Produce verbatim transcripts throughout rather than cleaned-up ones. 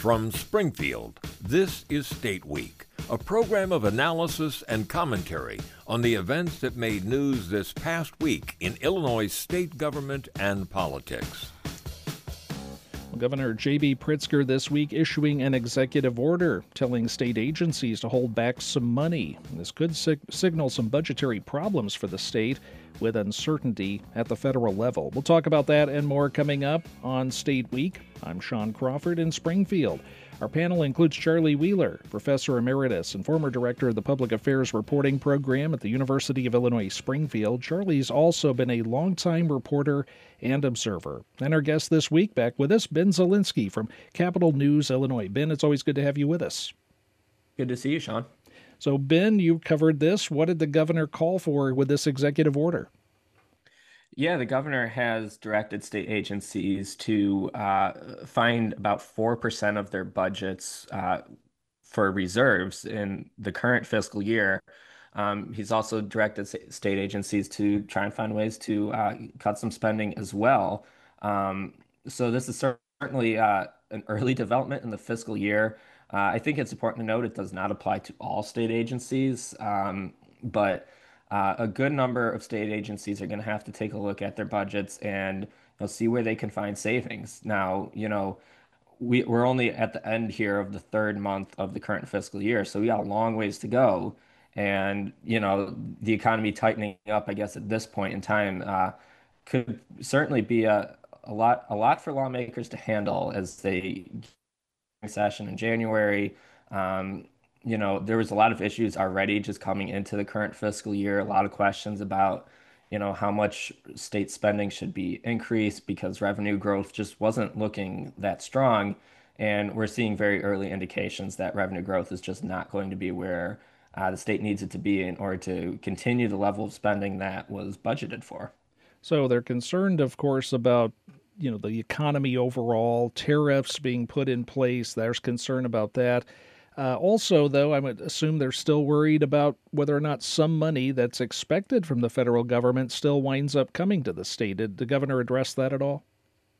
From Springfield, this is State Week, a program of analysis and commentary on the events that made news this past week in Illinois state government and politics. Governor J B. Pritzker this week issuing an executive order telling state agencies to hold back some money. This could sig- signal some budgetary problems for the state with uncertainty at the federal level. We'll talk about that and more coming up on State Week. I'm Sean Crawford in Springfield. Our panel includes Charlie Wheeler, Professor Emeritus and former Director of the Public Affairs Reporting Program at the University of Illinois Springfield. Charlie's also been a longtime reporter and observer. And our guest this week, back with us, Ben Zielinski from Capital News, Illinois. Ben, it's always good to have you with us. Good to see you, Sean. So, Ben, you covered this. What did the governor call for with this executive order? Yeah, the governor has directed state agencies to uh, find about four percent of their budgets uh, for reserves in the current fiscal year. Um, he's also directed state agencies to try and find ways to uh, cut some spending as well. Um, so this is certainly uh, an early development in the fiscal year. Uh, I think it's important to note it does not apply to all state agencies, um, but uh, a good number of state agencies are going to have to take a look at their budgets and you know, see where they can find savings. Now, you know, we, we're only at the end here of the third month of the current fiscal year, so we got a long ways to go. And, you know, the economy tightening up, I guess, at this point in time, uh, could certainly be a, a lot, a lot for lawmakers to handle as they session in January. Um, you know, there was a lot of issues already just coming into the current fiscal year, a lot of questions about, you know, how much state spending should be increased because revenue growth just wasn't looking that strong. And we're seeing very early indications that revenue growth is just not going to be where uh, the state needs it to be in order to continue the level of spending that was budgeted for. So they're concerned, of course, about you know, the economy overall, tariffs being put in place. There's concern about that. Uh, also, though, I would assume they're still worried about whether or not some money that's expected from the federal government still winds up coming to the state. Did the governor address that at all?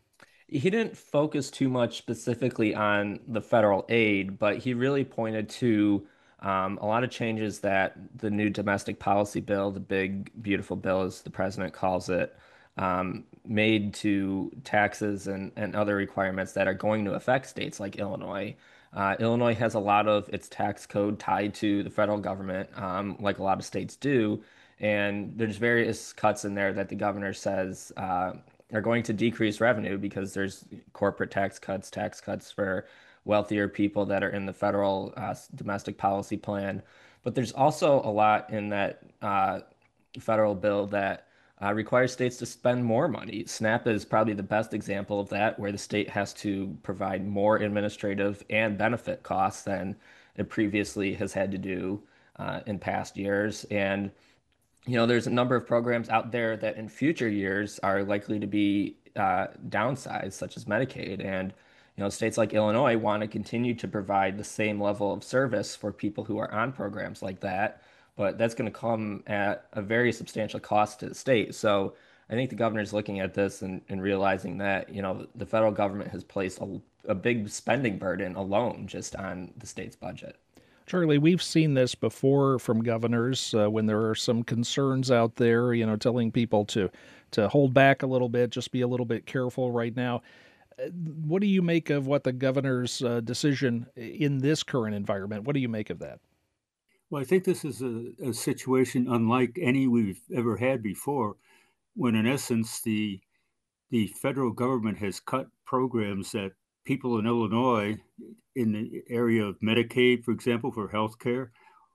He didn't focus too much specifically on the federal aid, but he really pointed to um, a lot of changes that the new domestic policy bill, the big, beautiful bill, as the president calls it, um, made to taxes and, and other requirements that are going to affect states like Illinois. Uh, Illinois has a lot of its tax code tied to the federal government, um, like a lot of states do. And there's various cuts in there that the governor says uh, are going to decrease revenue because there's corporate tax cuts, tax cuts for wealthier people that are in the federal uh, domestic policy plan. But there's also a lot in that uh, federal bill that uh, requires states to spend more money. SNAP is probably the best example of that, where the state has to provide more administrative and benefit costs than it previously has had to do uh, in past years. And you know, there's a number of programs out there that in future years are likely to be uh, downsized, such as Medicaid. And, you know, states like Illinois want to continue to provide the same level of service for people who are on programs like that. But that's going to come at a very substantial cost to the state. So I think the governor is looking at this and, and realizing that, you know, the federal government has placed a, a big spending burden alone just on the state's budget. Charlie, we've seen this before from governors uh, when there are some concerns out there, you know, telling people to to hold back a little bit, just be a little bit careful right now. Uh, What do you make of what the governor's uh, decision in this current environment? What do you make of that? Well, I think this is a, a situation unlike any we've ever had before, when in essence the the federal government has cut programs that people in Illinois in the area of Medicaid, for example, for healthcare,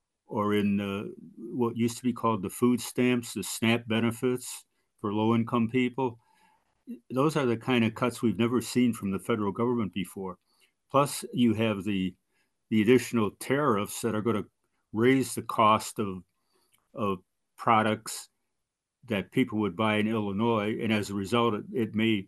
or in uh, what used to be called the food stamps, the SNAP benefits for low-income people. Those are the kind of cuts we've never seen from the federal government before. Plus, you have the the additional tariffs that are going to raise the cost of of products that people would buy in Illinois, and as a result, it, it may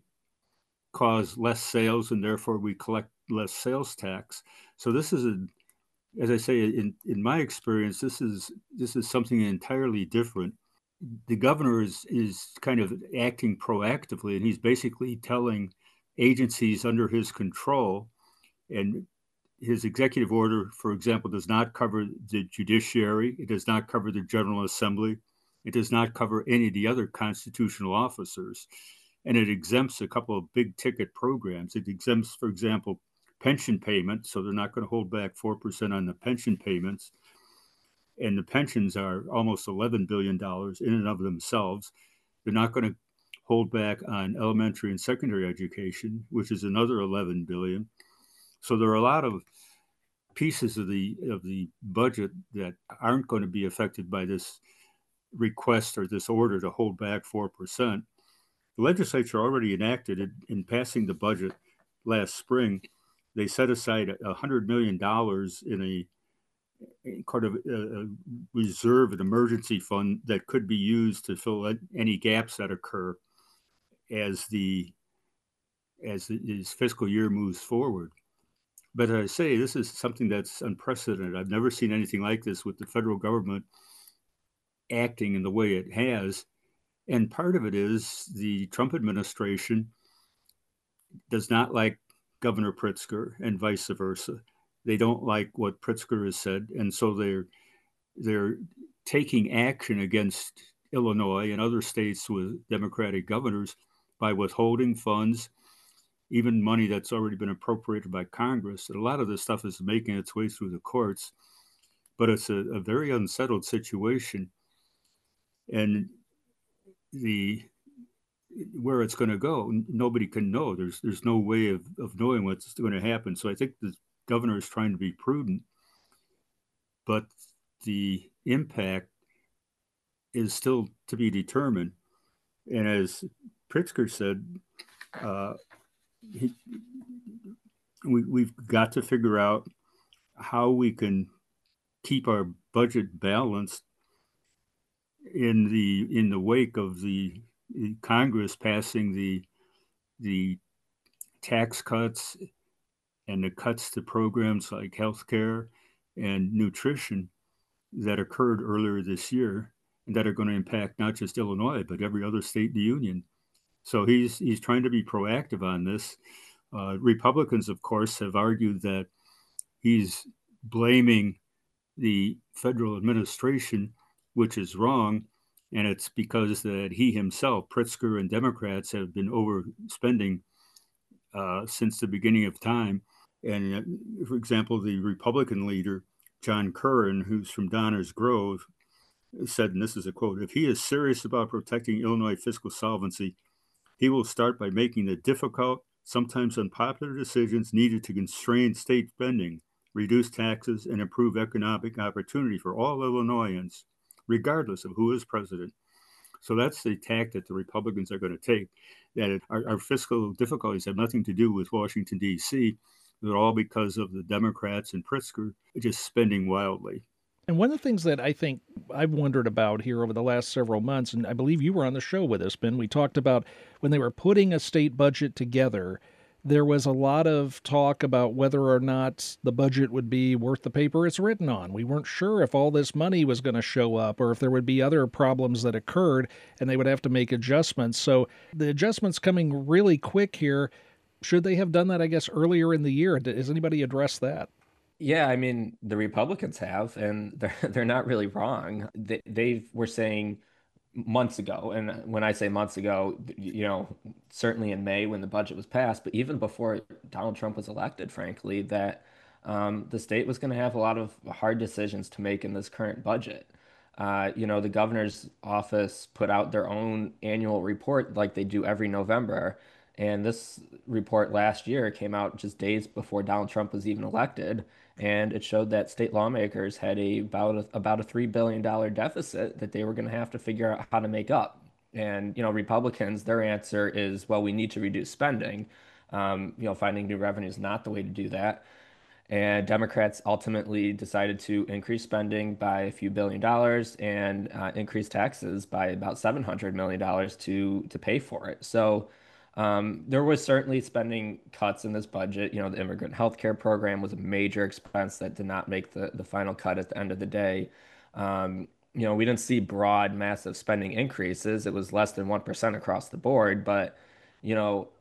cause less sales, and therefore we collect less sales tax. So this is a, as I say, in in my experience, this is this is something entirely different. The governor is is kind of acting proactively, and he's basically telling agencies under his control and his executive order, for example, does not cover the judiciary. It does not cover the General Assembly. It does not cover any of the other constitutional officers. And it exempts a couple of big ticket programs. It exempts, for example, pension payments. So they're not going to hold back four percent on the pension payments. And the pensions are almost eleven billion dollars in and of themselves. They're not going to hold back on elementary and secondary education, which is another eleven billion dollars. So there are a lot of pieces of the of the budget that aren't going to be affected by this request or this order to hold back four percent. The legislature already enacted it in passing the budget last spring. They set aside one hundred million dollars in a, a kind of a, a reserve, an emergency fund that could be used to fill any gaps that occur as the as the, this fiscal year moves forward. But as I say, this is something that's unprecedented. I've never seen anything like this with the federal government acting in the way it has. And part of it is the Trump administration does not like Governor Pritzker and vice versa. They don't like what Pritzker has said. And so they're they're taking action against Illinois and other states with Democratic governors by withholding funds, even money that's already been appropriated by Congress. And a lot of this stuff is making its way through the courts, but it's a, a very unsettled situation. And the where it's going to go, nobody can know. There's there's no way of, of knowing what's going to happen. So I think the governor is trying to be prudent, but the impact is still to be determined. And as Pritzker said, uh, he, we, we've got to figure out how we can keep our budget balanced in the in the wake of the Congress passing the the tax cuts and the cuts to programs like healthcare and nutrition that occurred earlier this year and that are going to impact not just Illinois but every other state in the union. So he's he's trying to be proactive on this. Uh, Republicans, of course, have argued that he's blaming the federal administration, which is wrong. And it's because that he himself, Pritzker and Democrats, have been overspending uh, since the beginning of time. And uh, for example, the Republican leader, John Curran, who's from Downers Grove, said, and this is a quote, "If he is serious about protecting Illinois fiscal solvency, he will start by making the difficult, sometimes unpopular decisions needed to constrain state spending, reduce taxes, and improve economic opportunity for all Illinoisans, regardless of who is president." So that's the tack that the Republicans are going to take, that it, our, our fiscal difficulties have nothing to do with Washington, D C. They're all because of the Democrats and Pritzker just spending wildly. And one of the things that I think I've wondered about here over the last several months, and I believe you were on the show with us, Ben, we talked about when they were putting a state budget together, there was a lot of talk about whether or not the budget would be worth the paper it's written on. We weren't sure if all this money was going to show up or if there would be other problems that occurred and they would have to make adjustments. So the adjustments coming really quick here. Should they have done that, I guess, earlier in the year? Has anybody addressed that? Yeah, I mean, the Republicans have, and they're they're not really wrong. They they were saying months ago, and when I say months ago, you know, certainly in May when the budget was passed, but even before Donald Trump was elected, frankly, that um, the state was going to have a lot of hard decisions to make in this current budget. Uh, you know, the governor's office put out their own annual report like they do every November. And this report last year came out just days before Donald Trump was even elected. And it showed that state lawmakers had a, about a, about a three billion dollars deficit that they were going to have to figure out how to make up. And, you know, Republicans, their answer is, well, we need to reduce spending. Um, you know, finding new revenue is not the way to do that. And Democrats ultimately decided to increase spending by a few billion dollars and uh, increase taxes by about seven hundred million dollars to to pay for it. So um, there was certainly spending cuts in this budget. You know, the immigrant health care program was a major expense that did not make the, the final cut at the end of the day. Um, you know, we didn't see broad, massive spending increases. It was less than one percent across the board. But, you know,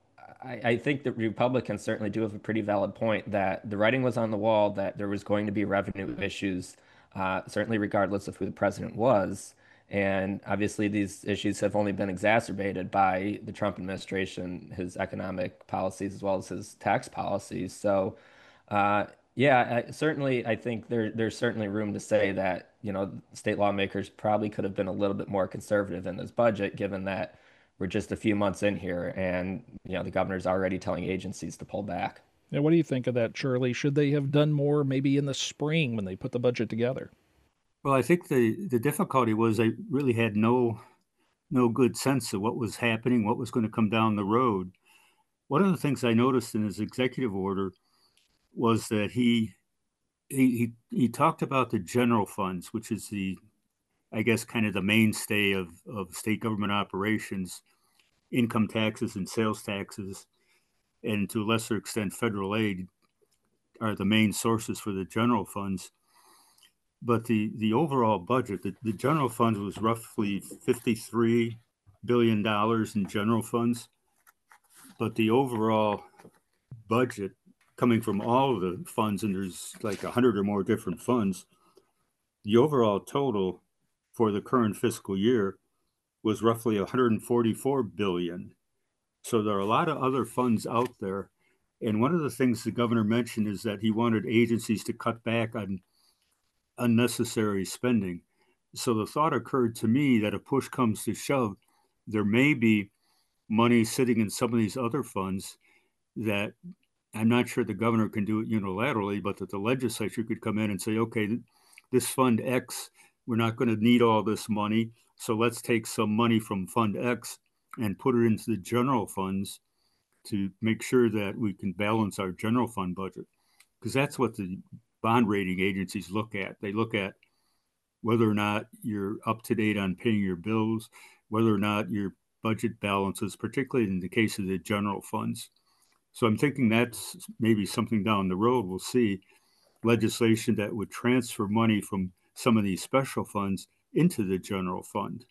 I, I think the Republicans certainly do have a pretty valid point that the writing was on the wall that there was going to be revenue issues, uh, certainly regardless of who the president was. And obviously, these issues have only been exacerbated by the Trump administration, his economic policies, as well as his tax policies. So, uh, yeah, I, certainly, I think there there's certainly room to say that, you know, state lawmakers probably could have been a little bit more conservative in this budget, given that we're just a few months in here and, you know, the governor's already telling agencies to pull back. Now, what do you think of that, Charlie? Should they have done more maybe in the spring when they put the budget together? Well, I think the the difficulty was they really had no no good sense of what was happening, what was going to come down the road. One of the things I noticed in his executive order was that he he he, he talked about the general funds, which is the, I guess, kind of the mainstay of, of state government operations, income taxes and sales taxes, and to a lesser extent, federal aid are the main sources for the general funds. But the, the overall budget, the, the general funds was roughly fifty-three billion dollars in general funds. But the overall budget coming from all of the funds, and there's like a hundred or more different funds, the overall total for the current fiscal year was roughly one hundred forty-four billion dollars. So there are a lot of other funds out there. And one of the things the governor mentioned is that he wanted agencies to cut back on unnecessary spending. So the thought occurred to me that if push comes to shove, there may be money sitting in some of these other funds that I'm not sure the governor can do it unilaterally, but that the legislature could come in and say, okay, this fund X, we're not going to need all this money. So let's take some money from fund X and put it into the general funds to make sure that we can balance our general fund budget. Because that's what the bond rating agencies look at. They look at whether or not you're up to date on paying your bills, whether or not your budget balances, particularly in the case of the general funds. So I'm thinking that's maybe something down the road. We'll see legislation that would transfer money from some of these special funds into the general fund.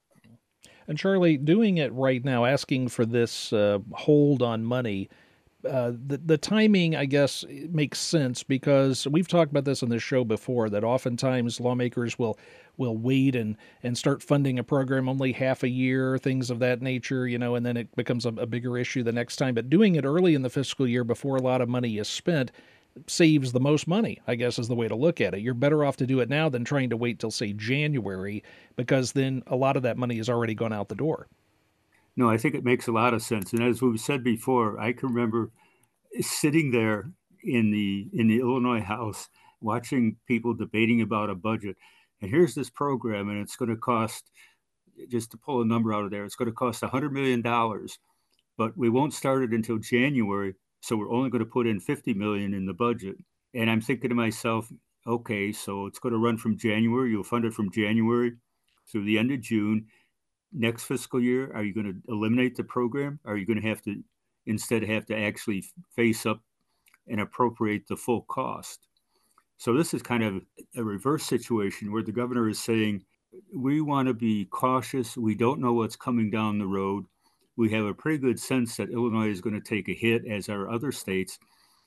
And Charlie, doing it right now, asking for this uh, hold on money, uh, the the timing, I guess, makes sense because we've talked about this on this show before. That oftentimes lawmakers will will wait and and start funding a program only half a year, things of that nature, you know, and then it becomes a, a bigger issue the next time. But doing it early in the fiscal year before a lot of money is spent saves the most money, I guess, is the way to look at it. You're better off to do it now than trying to wait till, say, January, because then a lot of that money has already gone out the door. No, I think it makes a lot of sense. And as we've said before, I can remember sitting there in the in the Illinois House watching people debating about a budget. And here's this program, and it's going to cost, just to pull a number out of there, it's going to cost one hundred million dollars, but we won't start it until January. So we're only going to put in fifty million dollars in the budget. And I'm thinking to myself, okay, so it's going to run from January. You'll fund it from January through the end of June. Next fiscal year, are you going to eliminate the program? Are you going to have to instead have to actually face up and appropriate the full cost? So this is kind of a reverse situation where the governor is saying, we want to be cautious. We don't know what's coming down the road. We have a pretty good sense that Illinois is going to take a hit, as are other states,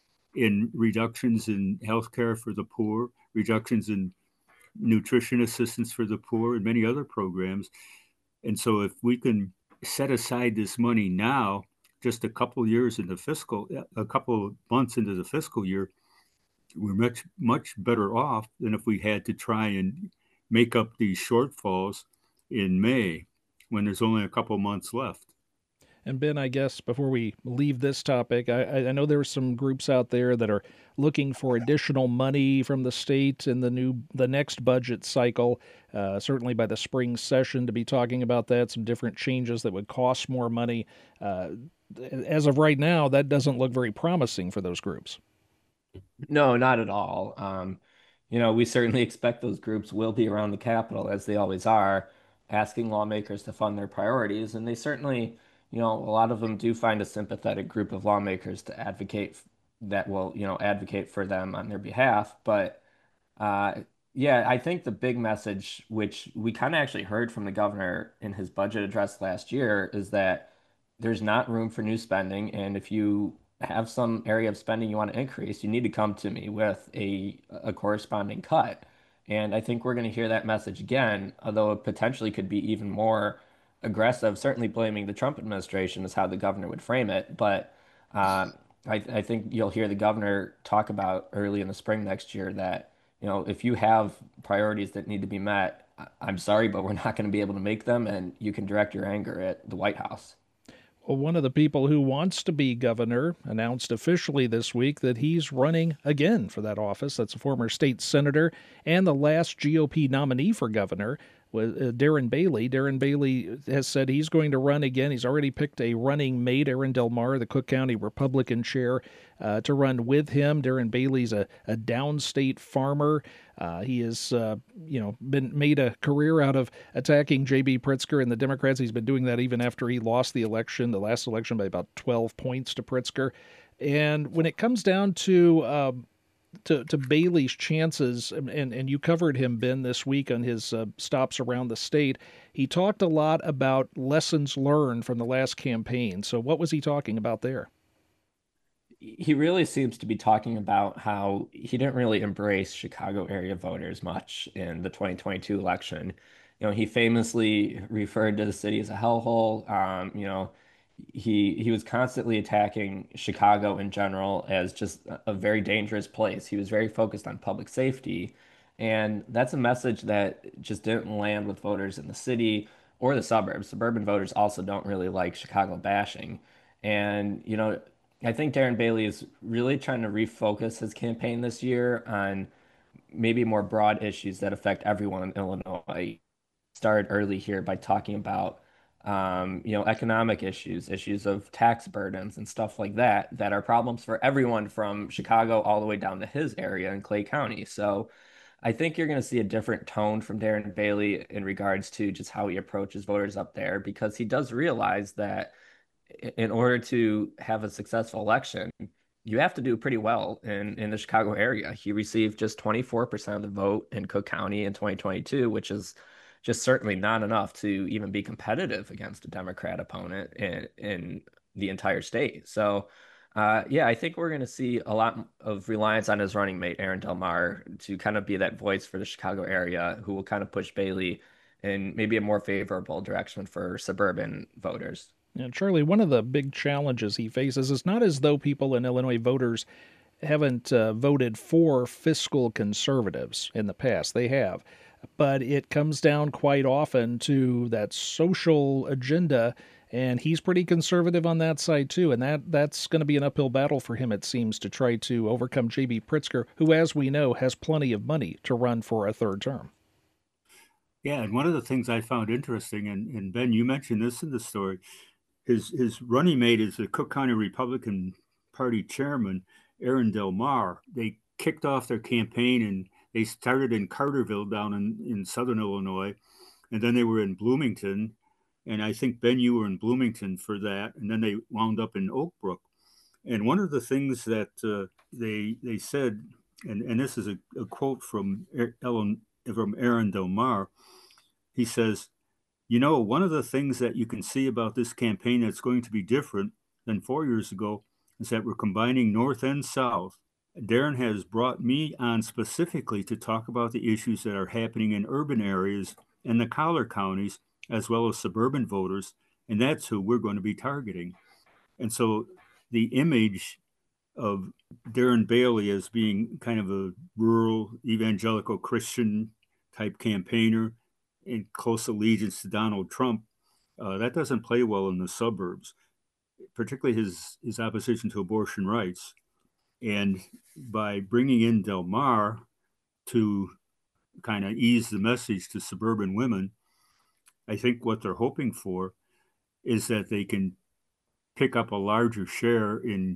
in reductions in health care for the poor, reductions in nutrition assistance for the poor, and many other programs. And so if we can set aside this money now, just a couple years in the fiscal, a couple of months into the fiscal year, we're much, much better off than if we had to try and make up these shortfalls in May when there's only a couple months left. And Ben, I guess before we leave this topic, I, I know there are some groups out there that are looking for additional money from the state in the new the next budget cycle. Uh, certainly by the spring session, to be talking about that, some different changes that would cost more money. Uh, as of right now, that doesn't look very promising for those groups. No, not at all. Um, you know, we certainly expect those groups will be around the Capitol, as they always are, asking lawmakers to fund their priorities. And they certainly, you know, a lot of them do find a sympathetic group of lawmakers to advocate f- that will, you know, advocate for them on their behalf. But uh, yeah, I think the big message, which we kind of actually heard from the governor in his budget address last year, is that there's not room for new spending. And if you have some area of spending you want to increase, you need to come to me with a, a corresponding cut. And I think we're going to hear that message again, although it potentially could be even more aggressive. Certainly blaming the Trump administration is how the governor would frame it. But uh, I, I think you'll hear the governor talk about early in the spring next year that, you know, if you have priorities that need to be met, I- I'm sorry, but we're not going to be able to make them, and you can direct your anger at the White House. Well, one of the people who wants to be governor announced officially this week that he's running again for that office. That's a former state senator and the last G O P nominee for governor, was uh, Darren Bailey. Darren Bailey has said he's going to run again. He's already picked a running mate, Aaron Del Mar, the Cook County Republican chair, uh, to run with him. Darren Bailey's a, a downstate farmer. Uh, he has, uh, you know, been made a career out of attacking J B. Pritzker and the Democrats. He's been doing that even after he lost the election, the last election, by about twelve points to Pritzker. And when it comes down to uh, to, to Bailey's chances, and, and you covered him, Ben, this week on his uh, stops around the state, he talked a lot about lessons learned from the last campaign. So what was he talking about there? He really seems to be talking about how he didn't really embrace Chicago area voters much in the twenty twenty-two election. You know, he famously referred to the city as a hellhole. Um, you know, he he was constantly attacking Chicago in general as just a a very dangerous place. He was very focused on public safety, and that's a message that just didn't land with voters in the city or the suburbs. Suburban voters also don't really like Chicago bashing. And, you know, I think Darren Bailey is really trying to refocus his campaign this year on maybe more broad issues that affect everyone in Illinois. Started early here by talking about um, you know, economic issues, issues of tax burdens and stuff like that, that are problems for everyone from Chicago all the way down to his area in Clay County. So I think you're going to see a different tone from Darren Bailey in regards to just how he approaches voters up there, because he does realize that in order to have a successful election, you have to do pretty well in, in the Chicago area. He received just twenty-four percent of the vote in Cook County in twenty twenty-two, which is just certainly not enough to even be competitive against a Democrat opponent in, in the entire state. So, uh, yeah, I think we're going to see a lot of reliance on his running mate, Aaron Del Mar, to kind of be that voice for the Chicago area, who will kind of push Bailey in maybe a more favorable direction for suburban voters. And Charlie, one of the big challenges he faces is not as though people in Illinois voters haven't uh, voted for fiscal conservatives in the past. They have. But it comes down quite often to that social agenda, and he's pretty conservative on that side too. And that, that's going to be an uphill battle for him, it seems, to try to overcome J B. Pritzker, who, as we know, has plenty of money to run for a third term. Yeah, and one of the things I found interesting, and, and Ben, you mentioned this in the story, his his running mate is the Cook County Republican Party chairman, Aaron Del Mar. They kicked off their campaign and they started in Carterville down in, in southern Illinois, and then they were in Bloomington. And I think, Ben, you were in Bloomington for that. And then they wound up in Oak Brook. And one of the things that uh, they they said, and, and this is a, a quote from Ellen, from Aaron Del Mar, he says, you know, one of the things that you can see about this campaign that's going to be different than four years ago is that we're combining North and South. Darren has brought me on specifically to talk about the issues that are happening in urban areas and the collar counties, as well as suburban voters, and that's who we're going to be targeting. And so the image of Darren Bailey as being kind of a rural evangelical Christian type campaigner in close allegiance to Donald Trump, uh, that doesn't play well in the suburbs, particularly his, his opposition to abortion rights. And by bringing in Del Mar to kind of ease the message to suburban women, I think what they're hoping for is that they can pick up a larger share in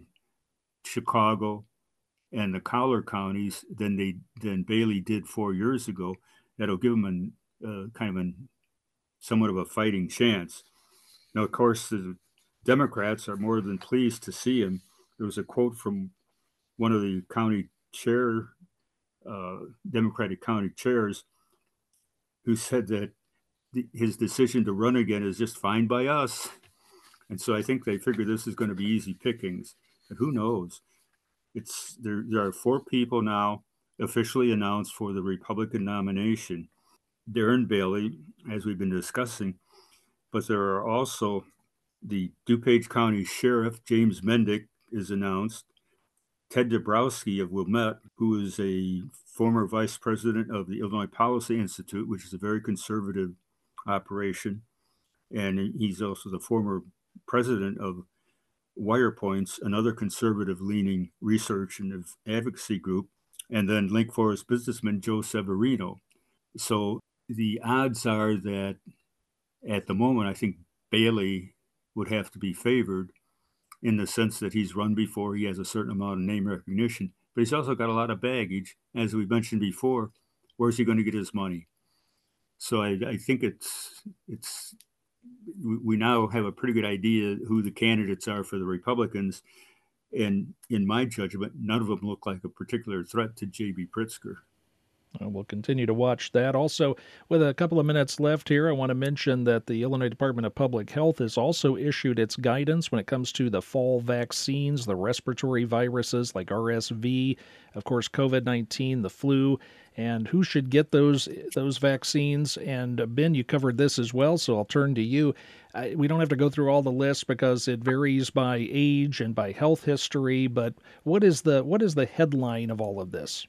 Chicago and the collar counties than they than Bailey did four years ago. That'll give them an uh, kind of an somewhat of a fighting chance. Now, of course, the Democrats are more than pleased to see him. There was a quote from one of the county chair, uh, Democratic county chairs, who said that the, his decision to run again is just fine by us. And so I think they figure this is going to be easy pickings. But who knows? It's there. There are four people now officially announced for the Republican nomination. Darren Bailey, as we've been discussing, but there are also the DuPage County Sheriff James Mendick is announced. Ted Dabrowski of Wilmette, who is a former vice president of the Illinois Policy Institute, which is a very conservative operation, and he's also the former president of WirePoints, another conservative-leaning research and advocacy group, and then Lake Forest businessman Joe Severino. So the odds are that at the moment, I think Bailey would have to be favored in the sense that he's run before, he has a certain amount of name recognition, but he's also got a lot of baggage. As we mentioned before, where's he going to get his money? So I, I think it's it's we now have a pretty good idea who the candidates are for the Republicans. And in my judgment, none of them look like a particular threat to J B. Pritzker. We'll continue to watch that. Also, with a couple of minutes left here, I want to mention that the Illinois Department of Public Health has also issued its guidance when it comes to the fall vaccines, the respiratory viruses like R S V, of course, COVID nineteen, the flu, and who should get those those vaccines. And Ben, you covered this as well, so I'll turn to you. I, we don't have to go through all the lists because it varies by age and by health history, but what is the what is the headline of all of this?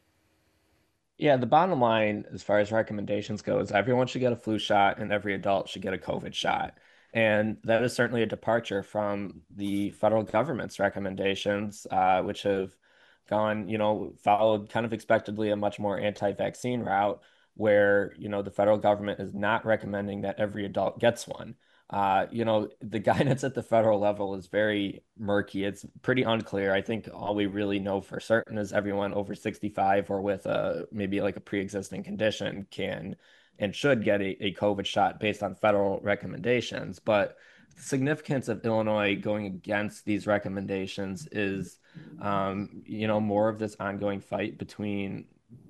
Yeah, the bottom line, as far as recommendations go, is everyone should get a flu shot and every adult should get a COVID shot. And that is certainly a departure from the federal government's recommendations, uh, which have gone, you know, followed kind of expectedly a much more anti-vaccine route where, you know, the federal government is not recommending that every adult gets one. Uh, you know, the guidance at the federal level is very murky. It's pretty unclear. I think all we really know for certain is everyone over sixty-five or with a maybe like a pre-existing condition can and should get a, a COVID shot based on federal recommendations. But the significance of Illinois going against these recommendations is, um, you know, more of this ongoing fight between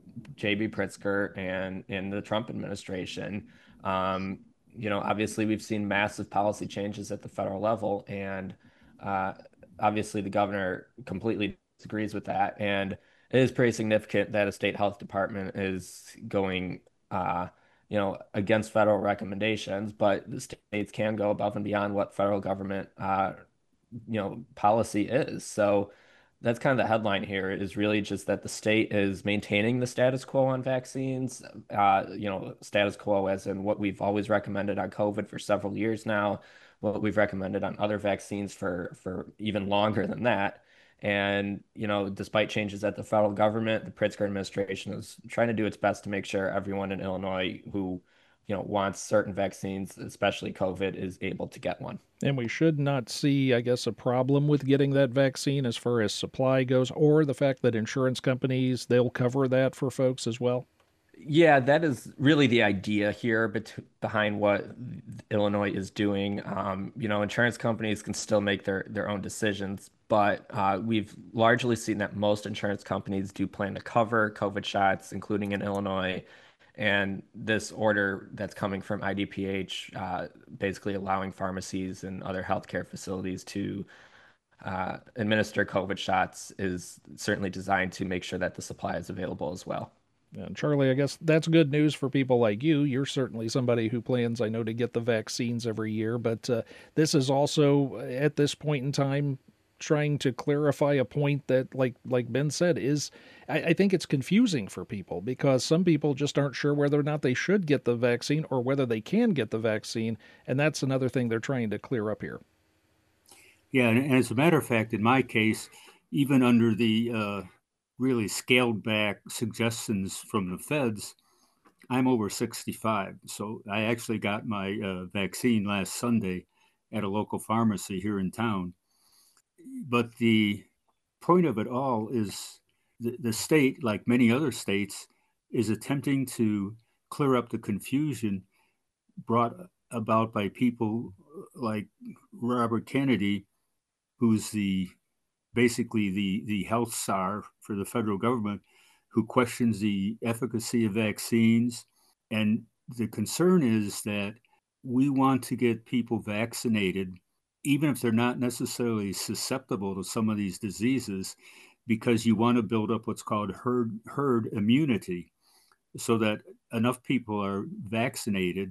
J B. Pritzker and, and the Trump administration. Um, you know, obviously we've seen massive policy changes at the federal level, and uh, obviously the governor completely disagrees with that. And it is pretty significant that a state health department is going, uh, you know, against federal recommendations, but the states can go above and beyond what federal government, uh, you know, policy is. So that's kind of the headline here is really just that the state is maintaining the status quo on vaccines, uh, you know, status quo as in what we've always recommended on COVID for several years now, what we've recommended on other vaccines for for even longer than that. And, you know, despite changes at the federal government, the Pritzker administration is trying to do its best to make sure everyone in Illinois who, you know, wants certain vaccines, especially COVID, is able to get one. And we should not see, I guess, a problem with getting that vaccine as far as supply goes, or the fact that insurance companies, they'll cover that for folks as well. Yeah, that is really the idea here bet behind what Illinois is doing. Um, you know, insurance companies can still make their their own decisions, but uh, we've largely seen that most insurance companies do plan to cover COVID shots, including in Illinois. And this order that's coming from I D P H, uh, basically allowing pharmacies and other healthcare facilities to uh, administer COVID shots, is certainly designed to make sure that the supply is available as well. And Charlie, I guess that's good news for people like you. You're certainly somebody who plans, I know, to get the vaccines every year, but uh, this is also, at this point in time, trying to clarify a point that, like like Ben said, is I, I think it's confusing for people because some people just aren't sure whether or not they should get the vaccine or whether they can get the vaccine, and that's another thing they're trying to clear up here. Yeah, and as a matter of fact, in my case, even under the uh, really scaled back suggestions from the feds, I'm over sixty-five. So I actually got my uh, vaccine last Sunday at a local pharmacy here in town. But the point of it all is the, the state, like many other states, is attempting to clear up the confusion brought about by people like Robert Kennedy, who's the basically the, the health czar for the federal government, who questions the efficacy of vaccines. And the concern is that we want to get people vaccinated even if they're not necessarily susceptible to some of these diseases, because you want to build up what's called herd herd immunity, so that enough people are vaccinated.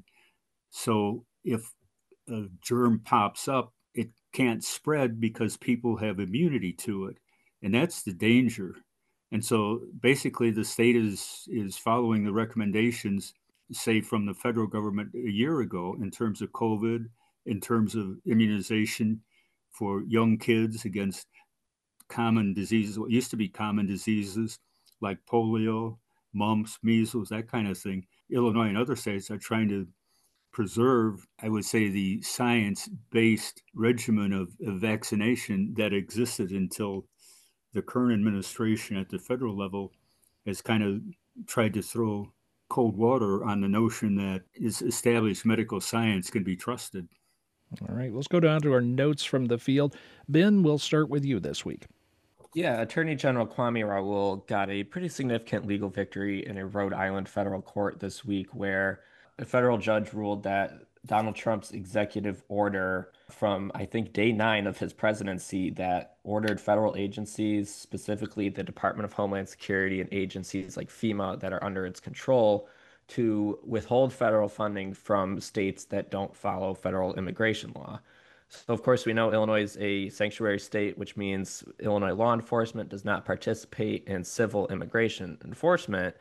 So if a germ pops up, it can't spread because people have immunity to it. And that's the danger. And so basically the state is is following the recommendations, say, from the federal government a year ago in terms of COVID, in terms of immunization for young kids against common diseases, what used to be common diseases like polio, mumps, measles, that kind of thing. Illinois and other states are trying to preserve, I would say, the science-based regimen of, of vaccination that existed until the current administration at the federal level has kind of tried to throw cold water on the notion that is established medical science can be trusted. All right, let's go down to our notes from the field. Ben, we'll start with you this week. Yeah, Attorney General Kwame Raoul got a pretty significant legal victory in a Rhode Island federal court this week, where a federal judge ruled that Donald Trump's executive order from, I think, day nine of his presidency that ordered federal agencies, specifically the Department of Homeland Security and agencies like FEMA that are under its control, to withhold federal funding from states that don't follow federal immigration law. So, of course, we know Illinois is a sanctuary state, which means Illinois law enforcement does not participate in civil immigration enforcement.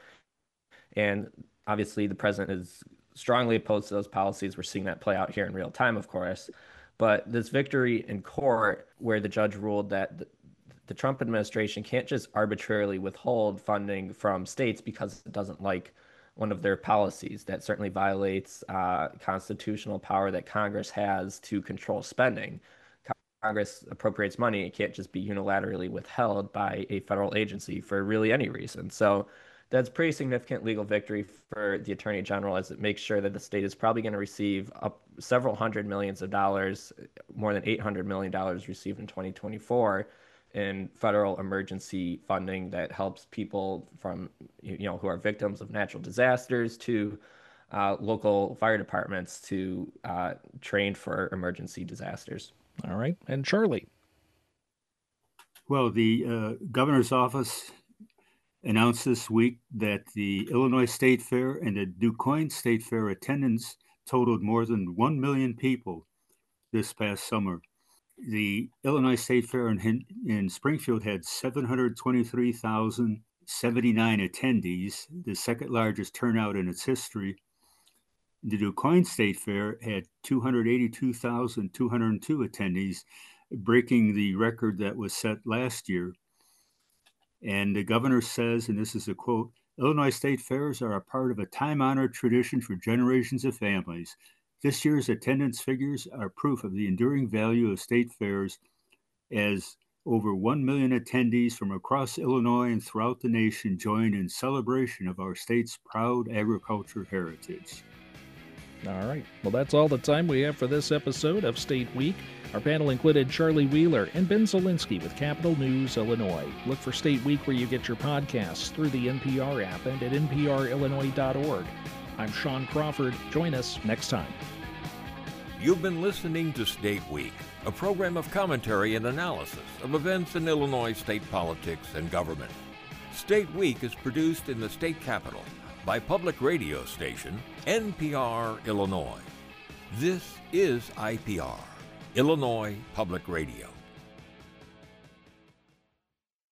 And obviously, the president is strongly opposed to those policies. We're seeing that play out here in real time, of course. But this victory in court, where the judge ruled that the, the Trump administration can't just arbitrarily withhold funding from states because it doesn't like one of their policies, that certainly violates uh, constitutional power that Congress has to control spending. Congress appropriates money. It can't just be unilaterally withheld by a federal agency for really any reason. So that's pretty significant legal victory for the Attorney General, as it makes sure that the state is probably going to receive up several hundred millions of dollars, more than eight hundred million dollars received in twenty twenty-four in federal emergency funding that helps people from, you know, who are victims of natural disasters to uh, local fire departments to uh, train for emergency disasters. All right. And Charlie. Well, the uh, governor's office announced this week that the Illinois State Fair and the DuQuoin State Fair attendance totaled more than one million people this past summer. The Illinois State Fair in, in Springfield had seven hundred twenty-three thousand seventy-nine attendees, the second largest turnout in its history. The DuQuoin State Fair had two hundred eighty-two thousand two hundred two attendees, breaking the record that was set last year. And the governor says, and this is a quote, "Illinois state fairs are a part of a time-honored tradition for generations of families. This year's attendance figures are proof of the enduring value of state fairs, as over one million attendees from across Illinois and throughout the nation joined in celebration of our state's proud agriculture heritage." All right. Well, that's all the time we have for this episode of State Week. Our panel included Charlie Wheeler and Ben Zielinski with Capital News Illinois. Look for State Week where you get your podcasts through the N P R app and at N P R Illinois dot org. I'm Sean Crawford. Join us next time. You've been listening to State Week, a program of commentary and analysis of events in Illinois state politics and government. State Week is produced in the state capital by public radio station N P R Illinois. This is I P R, Illinois Public Radio.